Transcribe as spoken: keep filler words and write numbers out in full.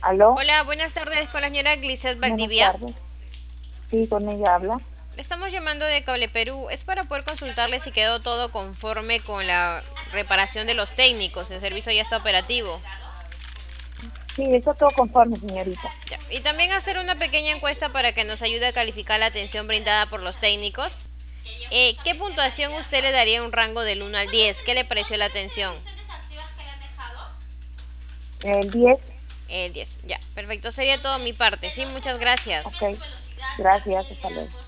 ¿Aló? Hola, buenas tardes con la señora Glisset Buenas Valdivia. tardes. Sí, con ella habla. Le estamos llamando de Cable Perú. Es para poder consultarle si quedó todo conforme con la reparación de los técnicos. El servicio ya está operativo. Sí, está todo conforme, señorita. Ya. Y también hacer una pequeña encuesta para que nos ayude a calificar la atención brindada por los técnicos. Eh, ¿Qué puntuación usted le daría un rango del uno al diez? ¿Qué le pareció la atención? El diez. El diez. Ya, perfecto. Sería todo mi parte. Sí, muchas gracias. Ok. Gracias, hasta luego.